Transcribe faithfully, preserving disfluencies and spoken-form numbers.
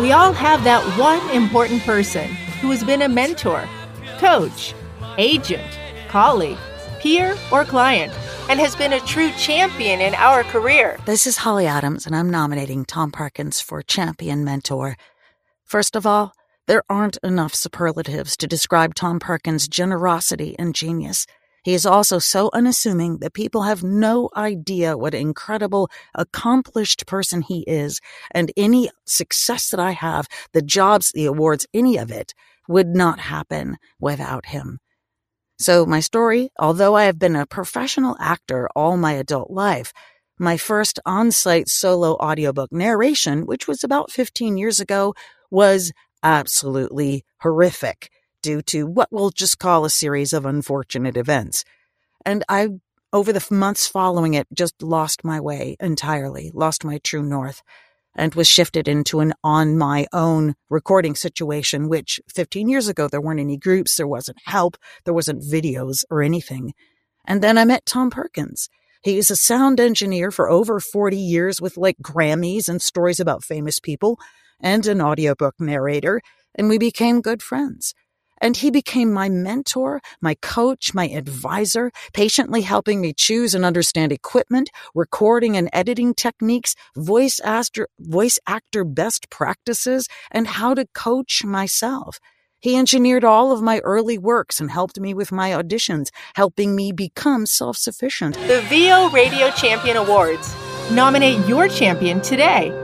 We all have that one important person who has been a mentor, coach, agent, colleague, peer, or client, and has been a true champion in our career. This is Holly Adams, and I'm nominating Tom Parkins for Champion Mentor. First of all, there aren't enough superlatives to describe Tom Parkins' generosity and genius. He is also so unassuming that people have no idea what an incredible, accomplished person he is, and any success that I have, the jobs, the awards, any of it, would not happen without him. So my story, although I have been a professional actor all my adult life, my first on-site solo audiobook narration, which was about fifteen years ago, was absolutely horrific due to what we'll just call a series of unfortunate events. And I, over the months following it, just lost my way entirely, lost my true north, and was shifted into an on-my-own recording situation, which fifteen years ago, there weren't any groups, there wasn't help, there wasn't videos or anything. And then I met Tom Parkins. He's a sound engineer for over forty years with like Grammys and stories about famous people, and an audiobook narrator, and we became good friends. And he became my mentor, my coach, my advisor, patiently helping me choose and understand equipment, recording and editing techniques, voice actor, voice actor best practices, and how to coach myself. He engineered all of my early works and helped me with my auditions, helping me become self-sufficient. The V O Radio Champion Awards. Nominate your champion today